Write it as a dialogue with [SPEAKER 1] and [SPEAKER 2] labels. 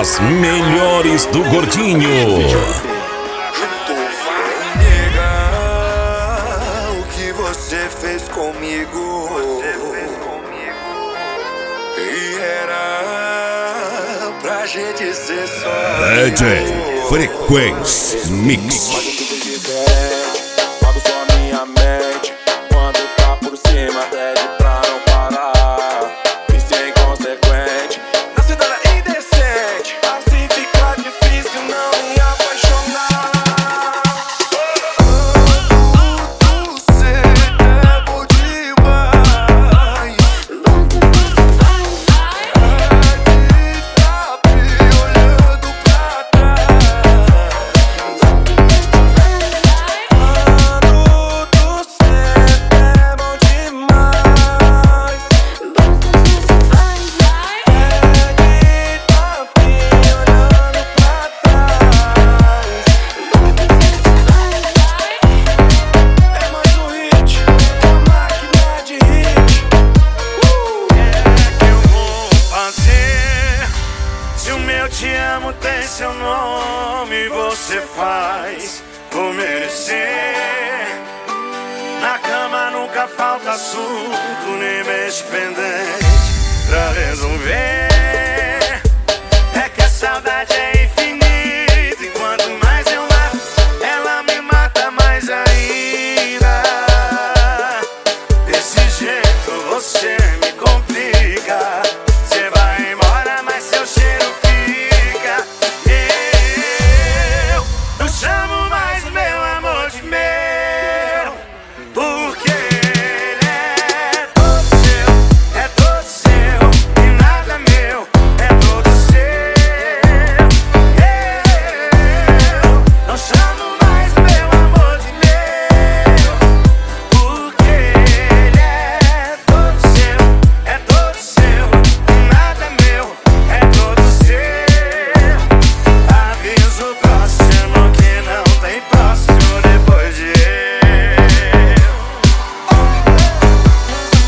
[SPEAKER 1] As melhores do Gordinho.
[SPEAKER 2] Nega, o que você fez comigo? E era pra gente ser só
[SPEAKER 1] DJ Frequência Mix.
[SPEAKER 2] Pago só minha mente. Quando tá por cima, pede pra não parar. Isso é inconsequente. Na cidade é indecente. Assim fica difícil não me apaixonar. Você é bom demais. Olhando pra trás. Te amo, tem seu nome, você faz por merecer. Na cama nunca falta assunto, nem mexe pendente pra resolver.